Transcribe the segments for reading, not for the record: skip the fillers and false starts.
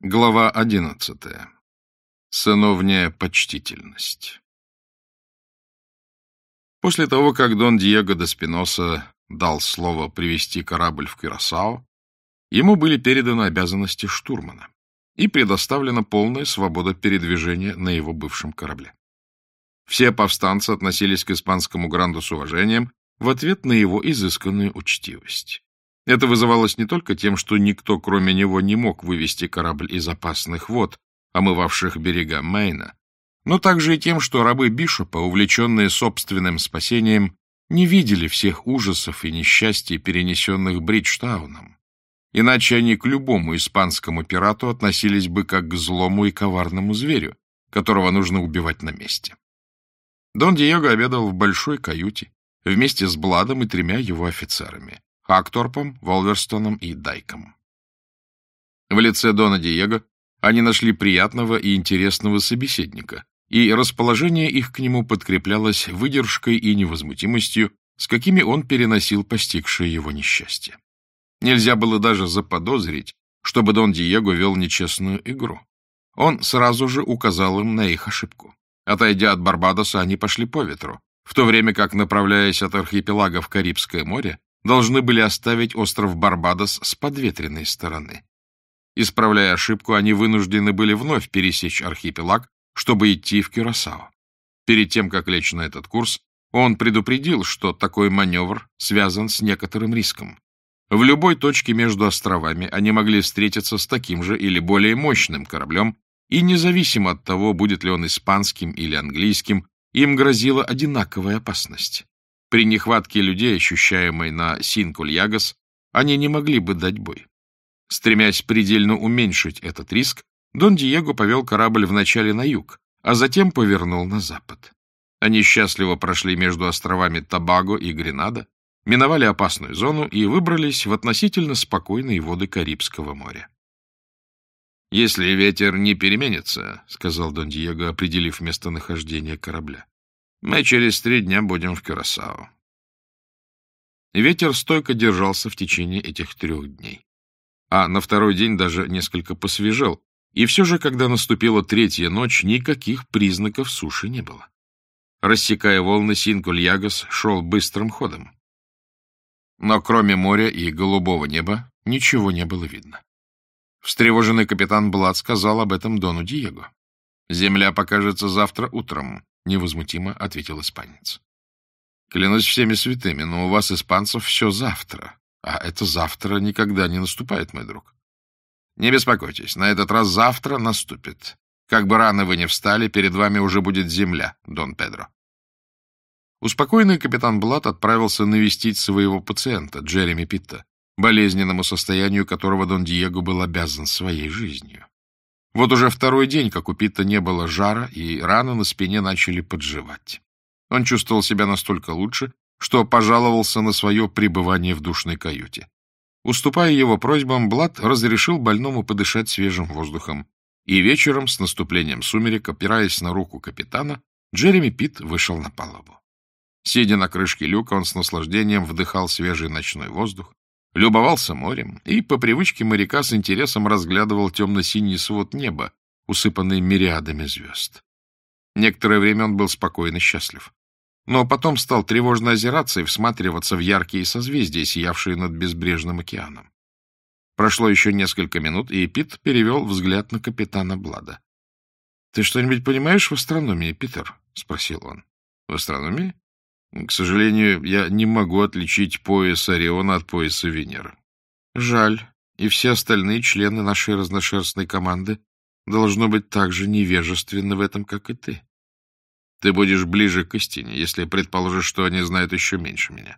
Глава 11. Сыновняя почтительность. После того, как Дон Диего де Спиноса дал слово привести корабль в Кюрасао, ему были переданы обязанности штурмана и предоставлена полная свобода передвижения на его бывшем корабле. Все повстанцы относились к испанскому гранду с уважением в ответ на его изысканную учтивость. Это вызывалось не только тем, что никто, кроме него, не мог вывести корабль из опасных вод, омывавших берега Мэйна, но также и тем, что рабы Бишопа, увлеченные собственным спасением, не видели всех ужасов и несчастий, перенесенных Бриджтауном. Иначе они к любому испанскому пирату относились бы как к злому и коварному зверю, которого нужно убивать на месте. Дон Диего обедал в большой каюте вместе с Бладом и 3 его офицерами — Хакторпом, Волверстоном и Дайком. В лице Дона Диего они нашли приятного и интересного собеседника, и расположение их к нему подкреплялось выдержкой и невозмутимостью, с какими он переносил постигшее его несчастье. Нельзя было даже заподозрить, чтобы Дон Диего вел нечестную игру. Он сразу же указал им на их ошибку. Отойдя от Барбадоса, они пошли по ветру, в то время как, направляясь от архипелага в Карибское море, должны были оставить остров Барбадос с подветренной стороны. Исправляя ошибку, они вынуждены были вновь пересечь архипелаг, чтобы идти в Кюрасао. Перед тем, как лечь на этот курс, он предупредил, что такой маневр связан с некоторым риском. В любой точке между островами они могли встретиться с таким же или более мощным кораблем, и независимо от того, будет ли он испанским или английским, им грозила одинаковая опасность. При нехватке людей, ощущаемой на Синкульягас, они не могли бы дать бой. Стремясь предельно уменьшить этот риск, Дон Диего повел корабль вначале на юг, а затем повернул на запад. Они счастливо прошли между островами Тобаго и Гренада, миновали опасную зону и выбрались в относительно спокойные воды Карибского моря. «Если ветер не переменится, — сказал Дон Диего, определив местонахождение корабля, — мы через 3 дня будем в Кюрасао». Ветер стойко держался в течение этих 3 дней. А на 2-й день даже несколько посвежел, и все же, когда наступила 3-я ночь, никаких признаков суши не было. Рассекая волны, Синкульягас шел быстрым ходом. Но кроме моря и голубого неба ничего не было видно. Встревоженный капитан Блад сказал об этом Дону Диего. «Земля покажется завтра утром», — невозмутимо ответил испанец. «Клянусь всеми святыми, но у вас, испанцев, все завтра, а это завтра никогда не наступает, мой друг». «Не беспокойтесь, на этот раз завтра наступит. Как бы рано вы ни встали, перед вами уже будет земля, Дон Педро». Успокоенный капитан Блад отправился навестить своего пациента, Джереми Питта, болезненному состоянию которого Дон Диего был обязан своей жизнью. Вот уже 2-й день, как у Питта не было жара, и раны на спине начали подживать. Он чувствовал себя настолько лучше, что пожаловался на свое пребывание в душной каюте. Уступая его просьбам, Блад разрешил больному подышать свежим воздухом, и вечером, с наступлением сумерек, опираясь на руку капитана, Джереми Питт вышел на палубу. Сидя на крышке люка, он с наслаждением вдыхал свежий ночной воздух, любовался морем и, по привычке моряка, с интересом разглядывал темно-синий свод неба, усыпанный мириадами звезд. Некоторое время он был спокойно счастлив. Но потом стал тревожно озираться и всматриваться в яркие созвездия, сиявшие над безбрежным океаном. Прошло еще несколько минут, и Питт перевел взгляд на капитана Блада. — Ты что-нибудь понимаешь в астрономии, Питер? — спросил он. — В астрономии? К сожалению, я не могу отличить пояс Ориона от пояса Венеры. Жаль, и все остальные члены нашей разношерстной команды должно быть так же невежественны в этом, как и ты. Ты будешь ближе к истине, если предположишь, что они знают еще меньше меня.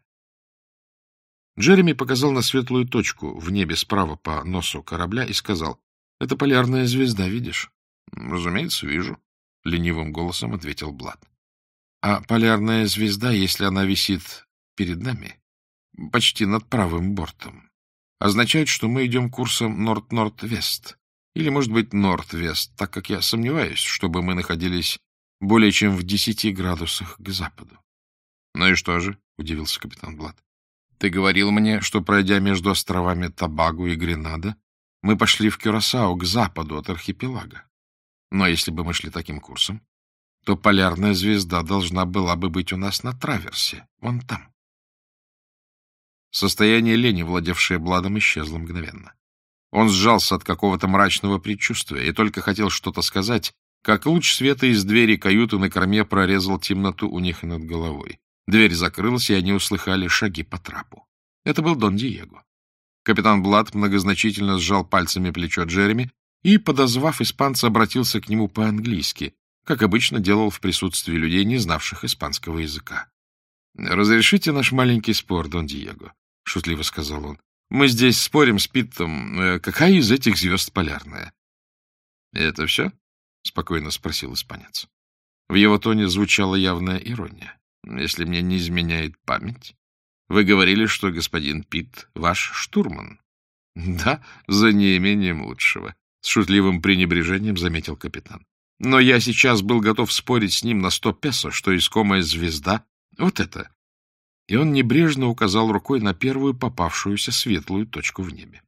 Джереми показал на светлую точку в небе справа по носу корабля и сказал: — Это полярная звезда, видишь? — Разумеется, вижу, — ленивым голосом ответил Блад. А полярная звезда, если она висит перед нами, почти над правым бортом, означает, что мы идем курсом норд-норд-вест, или, может быть, норд-вест, так как я сомневаюсь, чтобы мы находились более чем в 10 градусах к западу. — Ну и что же? — удивился капитан Блад. — Ты говорил мне, что, пройдя между островами Тобаго и Гренада, Мы пошли в Кюрасао, к западу от архипелага. Но если бы мы шли таким курсом, то полярная звезда должна была бы быть у нас на траверсе, вон там. Состояние лени, владевшее Бладом, исчезло мгновенно. Он сжался от какого-то мрачного предчувствия и только хотел что-то сказать, как луч света из двери каюты на корме прорезал темноту у них над головой. Дверь закрылась, и они услыхали шаги по трапу. Это был Дон Диего. Капитан Блад многозначительно сжал пальцами плечо Джереми и, подозвав испанца, обратился к нему по-английски, как обычно делал в присутствии людей, не знавших испанского языка. — Разрешите наш маленький спор, Дон Диего, — шутливо сказал он. — Мы здесь спорим с Питтом, какая из этих звезд полярная. — Это все? — спокойно спросил испанец. В его тоне звучала явная ирония. — Если мне не изменяет память, вы говорили, что господин Питт ваш штурман. — Да, за неимением лучшего, — с шутливым пренебрежением заметил капитан. — Но я сейчас был готов спорить с ним на 100 песо, что искомая звезда — вот это. И он небрежно указал рукой на первую попавшуюся светлую точку в небе.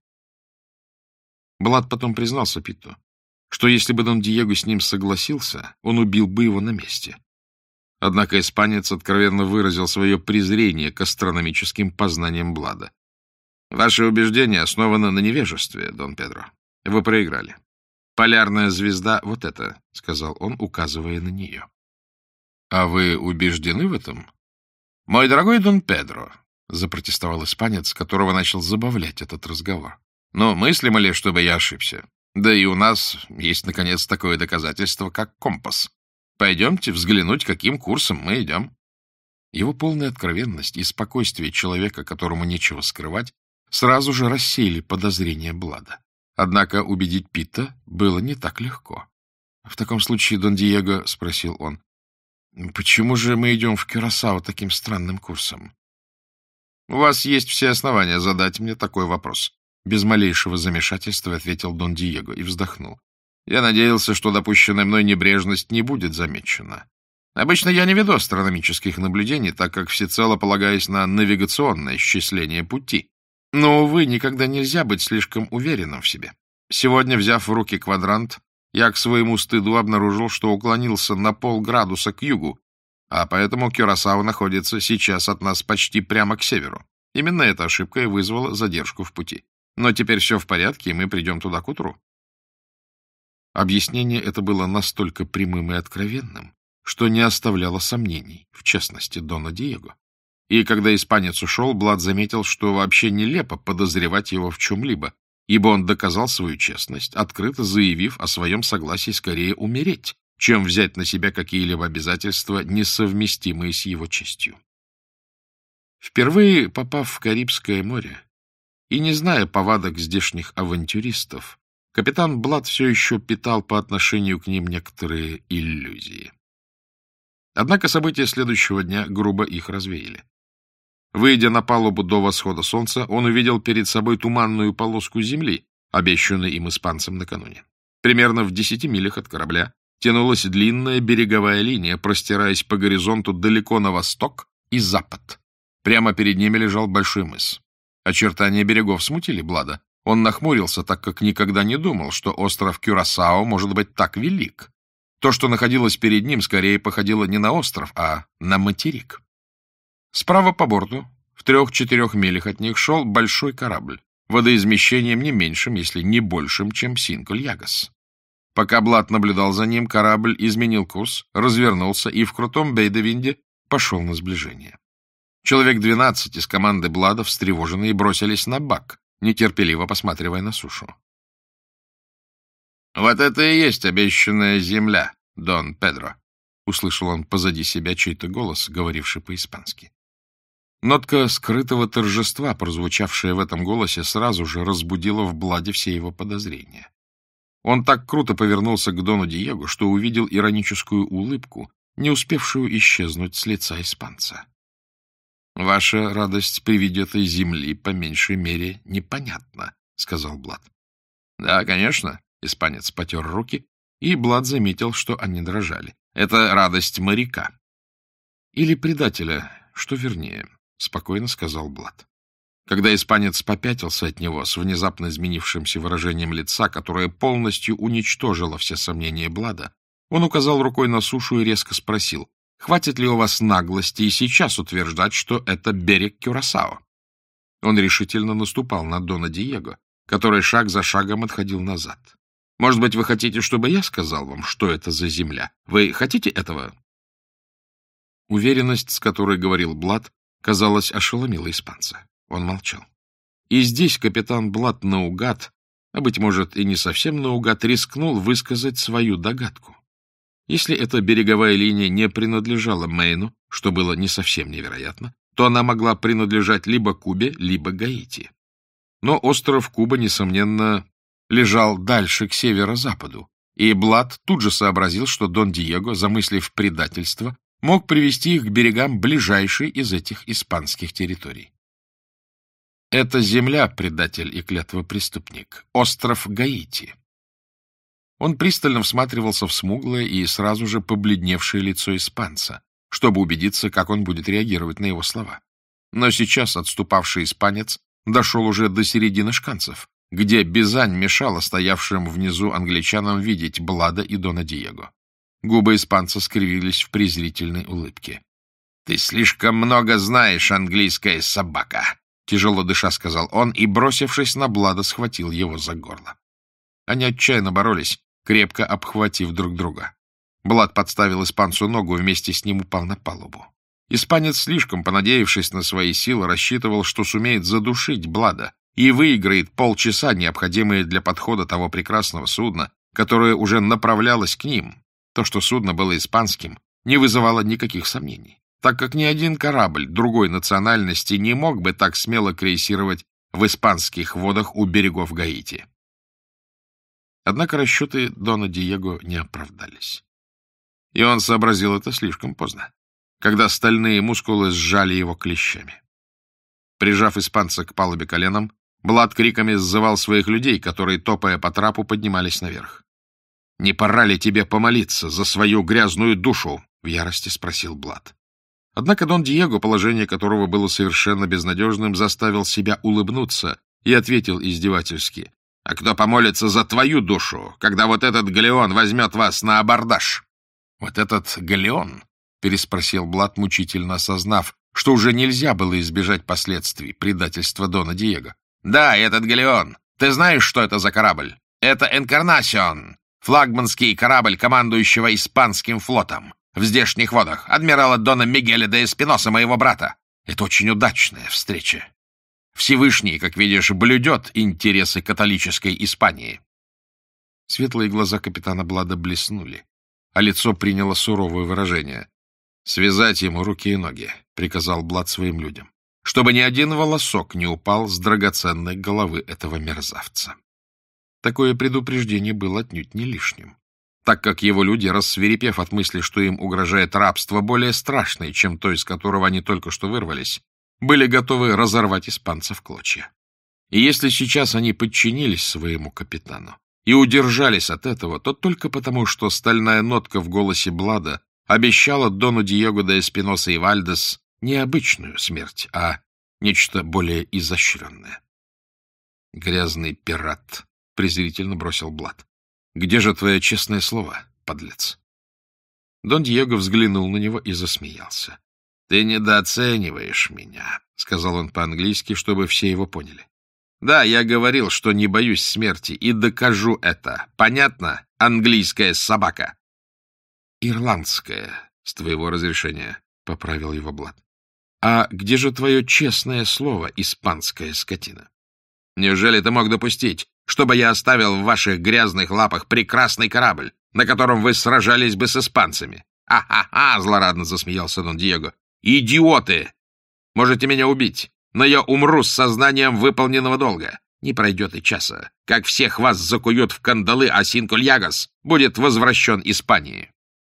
Блад потом признался Питту, что если бы Дон Диего с ним согласился, он убил бы его на месте. Однако испанец откровенно выразил свое презрение к астрономическим познаниям Блада. — Ваше убеждение основано на невежестве, Дон Педро. Вы проиграли. Полярная звезда — вот это, — сказал он, указывая на нее. — А вы убеждены в этом? — Мой дорогой Дон Педро, — запротестовал испанец, которого начал забавлять этот разговор. — Но мыслимо ли, чтобы я ошибся? Да и у нас есть, наконец, такое доказательство, как компас. Пойдемте взглянуть, каким курсом мы идем. Его полная откровенность и спокойствие человека, которому нечего скрывать, сразу же рассеяли подозрения Блада. Однако убедить Питта было не так легко. — В таком случае, Дон Диего, — спросил он, — почему же мы идем в Кюрасао таким странным курсом? — У вас есть все основания задать мне такой вопрос. Без малейшего замешательства ответил Дон Диего и вздохнул. Я надеялся, что допущенная мной небрежность не будет замечена. Обычно я не веду астрономических наблюдений, так как всецело полагаюсь на навигационное исчисление пути. Но, увы, никогда нельзя быть слишком уверенным в себе. Сегодня, взяв в руки квадрант, я к своему стыду обнаружил, что уклонился на полградуса к югу, а поэтому Кюрасао находится сейчас от нас почти прямо к северу. Именно эта ошибка и вызвала задержку в пути. Но теперь все в порядке, и мы придем туда к утру. Объяснение это было настолько прямым и откровенным, что не оставляло сомнений, в частности, Дона Диего. И когда испанец ушел, Блад заметил, что вообще нелепо подозревать его в чем-либо, ибо он доказал свою честность, открыто заявив о своем согласии скорее умереть, чем взять на себя какие-либо обязательства, несовместимые с его честью. Впервые попав в Карибское море и не зная повадок здешних авантюристов, капитан Блад все еще питал по отношению к ним некоторые иллюзии. Однако события следующего дня грубо их развеяли. Выйдя на палубу до восхода солнца, он увидел перед собой туманную полоску земли, обещанную им испанцам накануне. Примерно в 10 милях от корабля тянулась длинная береговая линия, простираясь по горизонту далеко на восток и запад. Прямо перед ними лежал большой мыс. Очертания берегов смутили Блада. Он нахмурился, так как никогда не думал, что остров Кюрасао может быть так велик. То, что находилось перед ним, скорее походило не на остров, а на материк. Справа по борту, в 3-4 милях от них, шел большой корабль, водоизмещением не меньшим, если не большим, чем Синко-Льягас. Пока Блад наблюдал за ним, корабль изменил курс, развернулся и в крутом бей-де-винде пошел на сближение. Человек 12 из команды Блада, встревоженные, бросились на бак, нетерпеливо посматривая на сушу. — Вот это и есть обещанная земля, Дон Педро! — услышал он позади себя чей-то голос, говоривший по-испански. Нотка скрытого торжества, прозвучавшая в этом голосе, сразу же разбудила в Бладе все его подозрения. Он так круто повернулся к Дону Диего, что увидел ироническую улыбку, не успевшую исчезнуть с лица испанца. — Ваша радость при виде этой земли, по меньшей мере, непонятна, — сказал Блад. — Да, конечно, — испанец потер руки, и Блад заметил, что они дрожали. — Это радость моряка. — Или предателя, что вернее, — спокойно сказал Блад. Когда испанец попятился от него с внезапно изменившимся выражением лица, которое полностью уничтожило все сомнения Блада, он указал рукой на сушу и резко спросил: «Хватит ли у вас наглости и сейчас утверждать, что это берег Кюрасао?» Он решительно наступал на Дона Диего, который шаг за шагом отходил назад. «Может быть, вы хотите, чтобы я сказал вам, что это за земля? Вы хотите этого?» Уверенность, с которой говорил Блад, казалось, ошеломила испанца. Он молчал. И здесь капитан Блад наугад, а, быть может, и не совсем наугад, рискнул высказать свою догадку. Если эта береговая линия не принадлежала Мэйну, что было не совсем невероятно, то она могла принадлежать либо Кубе, либо Гаити. Но остров Куба, несомненно, лежал дальше, к северо-западу, и Блад тут же сообразил, что Дон Диего, замыслив предательство, мог привести их к берегам ближайшей из этих испанских территорий. Это земля, предатель и клятвопреступник, остров Гаити. Он пристально всматривался в смуглое и сразу же побледневшее лицо испанца, чтобы убедиться, как он будет реагировать на его слова. Но сейчас отступавший испанец дошел уже до середины шканцев, где Бизань мешала стоявшим внизу англичанам видеть Блада и Дона Диего. Губы испанца скривились в презрительной улыбке. — Ты слишком много знаешь, английская собака! — тяжело дыша сказал он и, бросившись на Блада, схватил его за горло. Они отчаянно боролись, крепко обхватив друг друга. Блад подставил испанцу ногу, вместе с ним упал на палубу. Испанец, слишком понадеявшись на свои силы, рассчитывал, что сумеет задушить Блада и выиграет полчаса, необходимые для подхода того прекрасного судна, которое уже направлялось к ним. То, что судно было испанским, не вызывало никаких сомнений, так как ни один корабль другой национальности не мог бы так смело крейсировать в испанских водах у берегов Гаити. Однако расчеты Дона Диего не оправдались. И он сообразил это слишком поздно, когда стальные мускулы сжали его клещами. Прижав испанца к палубе коленом, Блад криками сзывал своих людей, которые, топая по трапу, поднимались наверх. «Не пора ли тебе помолиться за свою грязную душу?» — в ярости спросил Блад. Однако Дон Диего, положение которого было совершенно безнадежным, заставил себя улыбнуться и ответил издевательски: «А кто помолится за твою душу, когда вот этот галеон возьмет вас на абордаж?» «Вот этот галеон?» — переспросил Блад, мучительно осознав, что уже нельзя было избежать последствий предательства Дона Диего. «Да, этот галеон. Ты знаешь, что это за корабль? Это «Энкарнасион», флагманский корабль командующего испанским флотом в здешних водах, адмирала Дона Мигеля де Эспиноса, моего брата. Это очень удачная встреча. Всевышний, как видишь, блюдет интересы католической Испании». Светлые глаза капитана Блада блеснули, а лицо приняло суровое выражение. «Связать ему руки и ноги», — приказал Блад своим людям, чтобы ни один волосок не упал с драгоценной головы этого мерзавца. Такое предупреждение было отнюдь не лишним, так как его люди, рассвирепев от мысли, что им угрожает рабство более страшное, чем то, из которого они только что вырвались, были готовы разорвать испанца в клочья. И если сейчас они подчинились своему капитану и удержались от этого, то только потому, что стальная нотка в голосе Блада обещала Дону Диего де Эспиноса и Вальдес не обычную смерть, а нечто более изощренное. «Грязный пират», — презрительно бросил Блад. «Где же твое честное слово, подлец?» Дон Диего взглянул на него и засмеялся. «Ты недооцениваешь меня», — сказал он по-английски, чтобы все его поняли. «Да, я говорил, что не боюсь смерти, и докажу это. Понятно, английская собака?» «Ирландская, с твоего разрешения», — поправил его Блад. «А где же твое честное слово, испанская скотина? Неужели ты мог допустить, чтобы я оставил в ваших грязных лапах прекрасный корабль, на котором вы сражались бы с испанцами?» «Ха-ха-ха!» — злорадно засмеялся Дон Диего. «Идиоты! Можете меня убить, но я умру с сознанием выполненного долга. Не пройдет и часа, как всех вас закуют в кандалы, а Синкульягас будет возвращен Испании».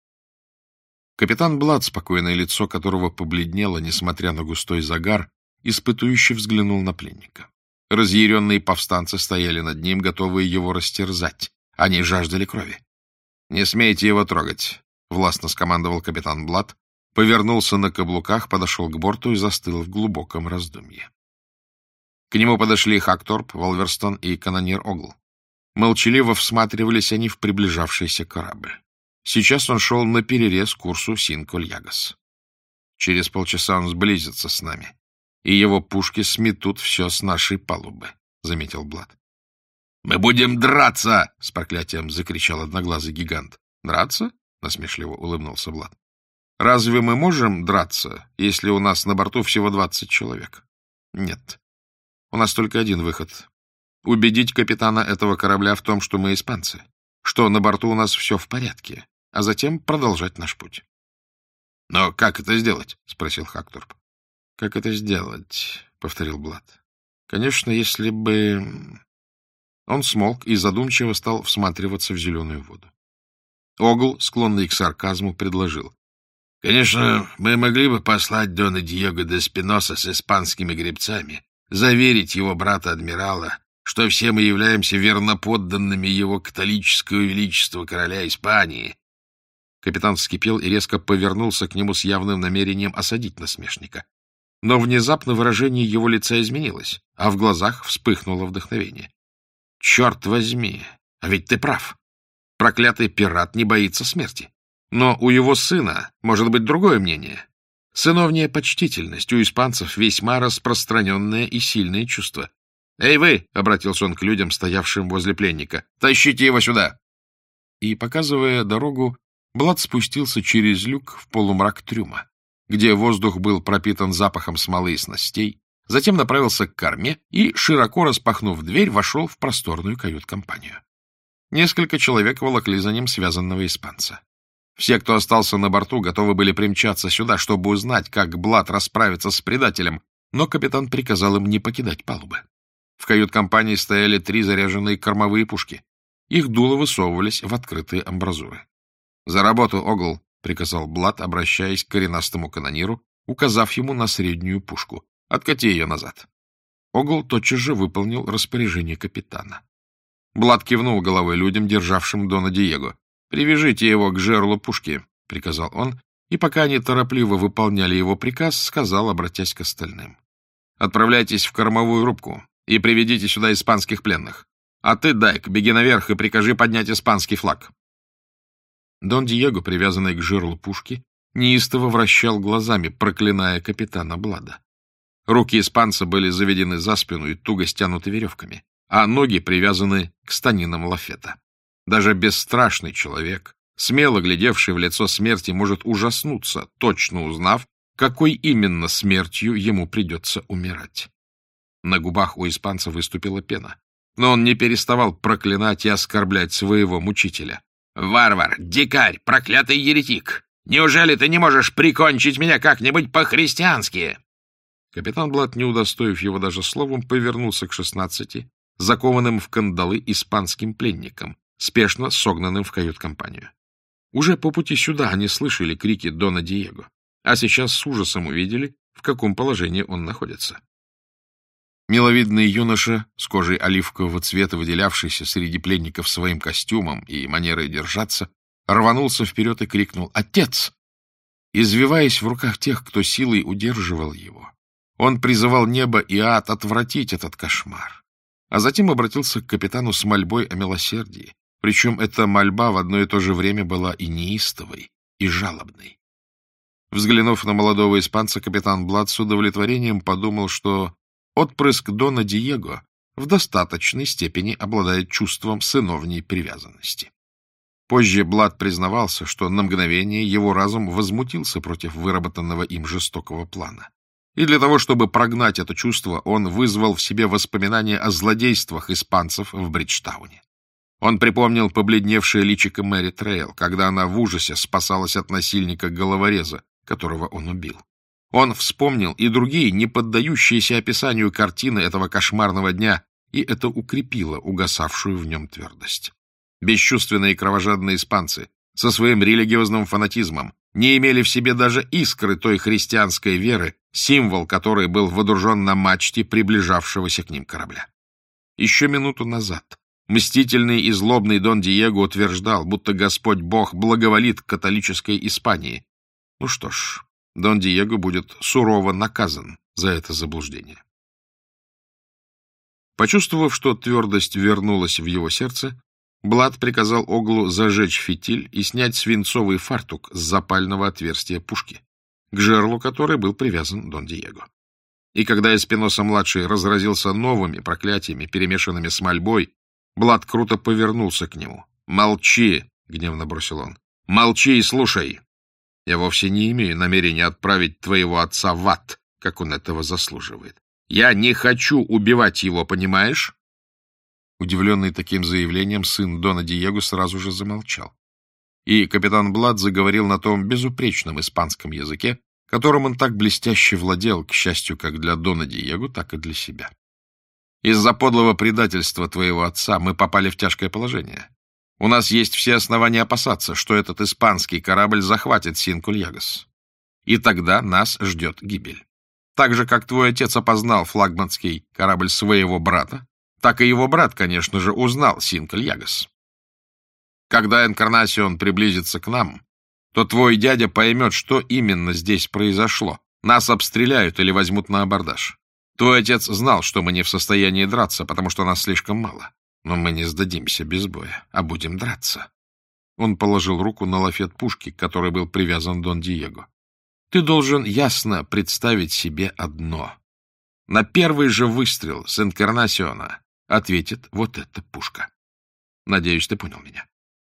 Капитан Блад, спокойное лицо которого побледнело, несмотря на густой загар, испытующе взглянул на пленника. Разъяренные повстанцы стояли над ним, готовые его растерзать. Они жаждали крови. «Не смейте его трогать», — властно скомандовал капитан Блад, повернулся на каблуках, подошел к борту и застыл в глубоком раздумье. К нему подошли Хакторп, Волверстон и канонир Огл. Молчаливо всматривались они в приближавшийся корабль. Сейчас он шел наперерез курсу Синколь-Ягас. Через полчаса он сблизится с нами, и его пушки сметут все с нашей палубы, — заметил Блад. — Мы будем драться! — с проклятием закричал одноглазый гигант. — Драться? — насмешливо улыбнулся Блад. — Разве мы можем драться, если у нас на борту всего 20 человек? Нет. У нас только один выход. Убедить капитана этого корабля в том, что мы испанцы, что на борту у нас все в порядке, а затем продолжать наш путь. — Но как это сделать? — спросил Хакторп. — Как это сделать? — повторил Блад. — Конечно, если бы... Он смолк и задумчиво стал всматриваться в зеленую воду. Огл, склонный к сарказму, предложил. — Конечно, мы могли бы послать Дона Диего де Спиноса с испанскими гребцами, заверить его брата-адмирала, что все мы являемся верноподданными его католического величества короля Испании. Капитан вскипел и резко повернулся к нему с явным намерением осадить насмешника. Но внезапно выражение его лица изменилось, а в глазах вспыхнуло вдохновение. — Черт возьми, а ведь ты прав. Проклятый пират не боится смерти. Но у его сына может быть другое мнение. Сыновняя почтительность у испанцев весьма распространенное и сильное чувство. — Эй вы! — обратился он к людям, стоявшим возле пленника. — Тащите его сюда! И, показывая дорогу, Блад спустился через люк в полумрак трюма, где воздух был пропитан запахом смолы и снастей, затем направился к корме и, широко распахнув дверь, вошел в просторную кают-компанию. Несколько человек волокли за ним связанного испанца. Все, кто остался на борту, готовы были примчаться сюда, чтобы узнать, как Блад расправится с предателем, но капитан приказал им не покидать палубы. В кают-компании стояли 3 заряженные кормовые пушки. Их дула высовывались в открытые амбразуры. — За работу, Огл! — приказал Блад, обращаясь к коренастому канониру, указав ему на среднюю пушку. — Откати ее назад. Огл тотчас же выполнил распоряжение капитана. Блад кивнул головой людям, державшим Дона Диего. — Привяжите его к жерлу пушки, — приказал он, и пока они торопливо выполняли его приказ, сказал, обратясь к остальным. — Отправляйтесь в кормовую рубку и приведите сюда испанских пленных. А ты, Дайк, беги наверх и прикажи поднять испанский флаг. Дон Диего, привязанный к жерлу пушки, неистово вращал глазами, проклиная капитана Блада. Руки испанца были заведены за спину и туго стянуты веревками, а ноги привязаны к станинам лафета. Даже бесстрашный человек, смело глядевший в лицо смерти, может ужаснуться, точно узнав, какой именно смертью ему придется умирать. На губах у испанца выступила пена, но он не переставал проклинать и оскорблять своего мучителя. «Варвар! Дикарь! Проклятый еретик! Неужели ты не можешь прикончить меня как-нибудь по-христиански?» Капитан Блад, не удостоив его даже словом, повернулся к 16 закованным в кандалы испанским пленникам, спешно согнанным в кают-компанию. Уже по пути сюда они слышали крики Дона Диего, а сейчас с ужасом увидели, в каком положении он находится. Миловидный юноша, с кожей оливкового цвета, выделявшийся среди пленников своим костюмом и манерой держаться, рванулся вперед и крикнул «Отец!». Извиваясь в руках тех, кто силой удерживал его, он призывал небо и ад отвратить этот кошмар, а затем обратился к капитану с мольбой о милосердии, причем эта мольба в одно и то же время была и неистовой, и жалобной. Взглянув на молодого испанца, капитан Блад с удовлетворением подумал, что отпрыск Дона Диего в достаточной степени обладает чувством сыновней привязанности. Позже Блад признавался, что на мгновение его разум возмутился против выработанного им жестокого плана. И для того, чтобы прогнать это чувство, он вызвал в себе воспоминания о злодействах испанцев в Бриджтауне. Он припомнил побледневшее личико Мэри Трейл, когда она в ужасе спасалась от насильника-головореза, которого он убил. Он вспомнил и другие, не поддающиеся описанию картины этого кошмарного дня, и это укрепило угасавшую в нем твердость. Бесчувственные и кровожадные испанцы со своим религиозным фанатизмом не имели в себе даже искры той христианской веры, символ которой был водружен на мачте приближавшегося к ним корабля. Еще минуту назад мстительный и злобный Дон Диего утверждал, будто Господь Бог благоволит к католической Испании. Ну что ж, Дон Диего будет сурово наказан за это заблуждение. Почувствовав, что твердость вернулась в его сердце, Блад приказал Оглу зажечь фитиль и снять свинцовый фартук с запального отверстия пушки, к жерлу которой был привязан Дон Диего. И когда Эспиноса-младший разразился новыми проклятиями, перемешанными с мольбой, Блад круто повернулся к нему. «Молчи!» — гневно бросил он. «Молчи и слушай! Я вовсе не имею намерения отправить твоего отца в ад, как он этого заслуживает. Я не хочу убивать его, понимаешь?» Удивленный таким заявлением, сын Дона Диего сразу же замолчал. И капитан Блад заговорил на том безупречном испанском языке, которым он так блестяще владел, к счастью, как для Дона Диего, так и для себя. «Из-за подлого предательства твоего отца мы попали в тяжкое положение. У нас есть все основания опасаться, что этот испанский корабль захватит Син-Кульягас. И тогда нас ждет гибель. Так же, как твой отец опознал флагманский корабль своего брата, так и его брат, конечно же, узнал Син-Кульягас. Когда Энкарнасион приблизится к нам, то твой дядя поймет, что именно здесь произошло. Нас обстреляют или возьмут на абордаж. Твой отец знал, что мы не в состоянии драться, потому что нас слишком мало. Но мы не сдадимся без боя, а будем драться». Он положил руку на лафет пушки, к которой был привязан Дон Диего. «Ты должен ясно представить себе одно. На первый же выстрел с Энкарнасиона ответит вот эта пушка. Надеюсь, ты понял меня».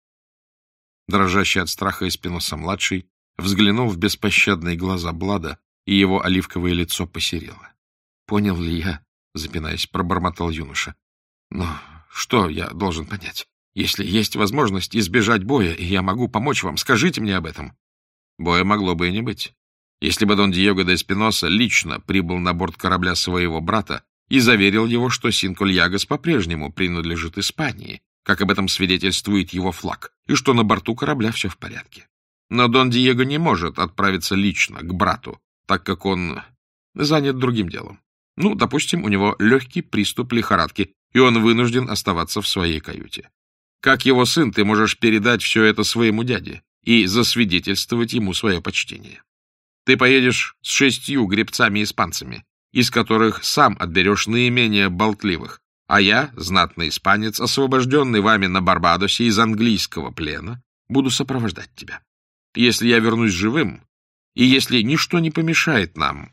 Дрожащий от страха Эспиноса-младший взглянул в беспощадные глаза Блада, и его оливковое лицо посерело. «Понял ли я?» — запинаясь, пробормотал юноша. «Но что я должен понять? Если есть возможность избежать боя, и я могу помочь вам, скажите мне об этом». Боя могло бы и не быть. Если бы Дон Диего де Эспиноса лично прибыл на борт корабля своего брата и заверил его, что Син-Кульягас по-прежнему принадлежит Испании, как об этом свидетельствует его флаг, и что на борту корабля все в порядке. Но Дон Диего не может отправиться лично к брату, так как он занят другим делом. Ну, допустим, у него легкий приступ лихорадки, и он вынужден оставаться в своей каюте. Как его сын, ты можешь передать все это своему дяде и засвидетельствовать ему свое почтение. Ты поедешь с 6 гребцами-испанцами, из которых сам отберешь наименее болтливых, а я, знатный испанец, освобожденный вами на Барбадосе из английского плена, буду сопровождать тебя. Если я вернусь живым, и если ничто не помешает нам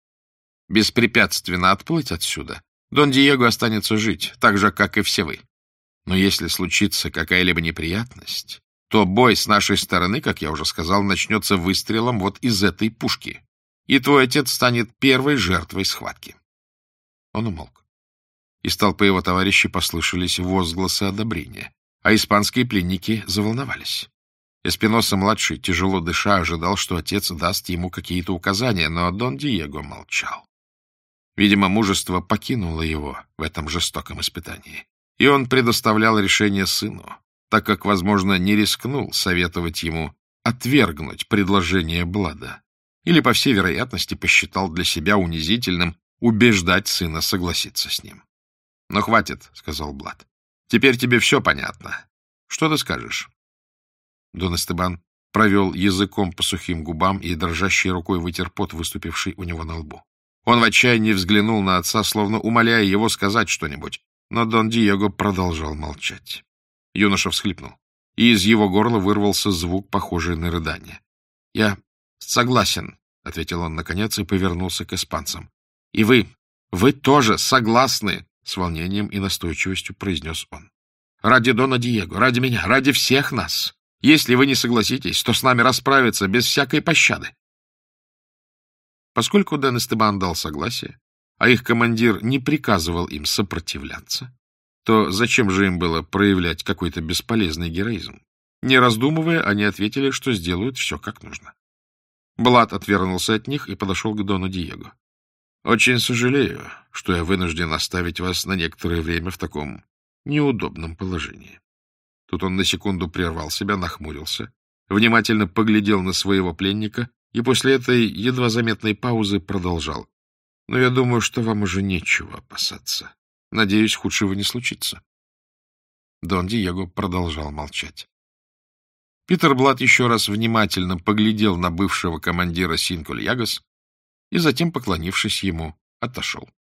беспрепятственно отплыть отсюда, Дон Диего останется жить, так же, как и все вы. Но если случится какая-либо неприятность, то бой с нашей стороны, как я уже сказал, начнется выстрелом вот из этой пушки, и твой отец станет первой жертвой схватки». Он умолк. Из толпы его товарищей послышались возгласы одобрения, а испанские пленники заволновались. Эспиноса-младший, тяжело дыша, ожидал, что отец даст ему какие-то указания, но Дон Диего молчал. Видимо, мужество покинуло его в этом жестоком испытании, и он предоставлял решение сыну, так как, возможно, не рискнул советовать ему отвергнуть предложение Блада, или, по всей вероятности, посчитал для себя унизительным убеждать сына согласиться с ним. «Но хватит», — сказал Блад. «Теперь тебе все понятно. Что ты скажешь?» Дон Эстебан провел языком по сухим губам и дрожащей рукой вытер пот, выступивший у него на лбу. Он в отчаянии взглянул на отца, словно умоляя его сказать что-нибудь, но Дон Диего продолжал молчать. Юноша всхлипнул, и из его горла вырвался звук, похожий на рыдание. «Я согласен», — ответил он наконец и повернулся к испанцам. «И вы тоже согласны?» — с волнением и настойчивостью произнес он. «Ради Дона Диего, ради меня, ради всех нас. Если вы не согласитесь, то с нами расправиться без всякой пощады». Поскольку Дон Эстебан дал согласие, а их командир не приказывал им сопротивляться, то зачем же им было проявлять какой-то бесполезный героизм? Не раздумывая, они ответили, что сделают все как нужно. Блад отвернулся от них и подошел к Дону Диего. «Очень сожалею, что я вынужден оставить вас на некоторое время в таком неудобном положении». Тут он на секунду прервал себя, нахмурился, внимательно поглядел на своего пленника и после этой едва заметной паузы продолжал. «Но я думаю, что вам уже нечего опасаться. Надеюсь, худшего не случится». Дон Диего продолжал молчать. Питер Блад еще раз внимательно поглядел на бывшего командира Син-Кульягас и затем, поклонившись ему, отошел.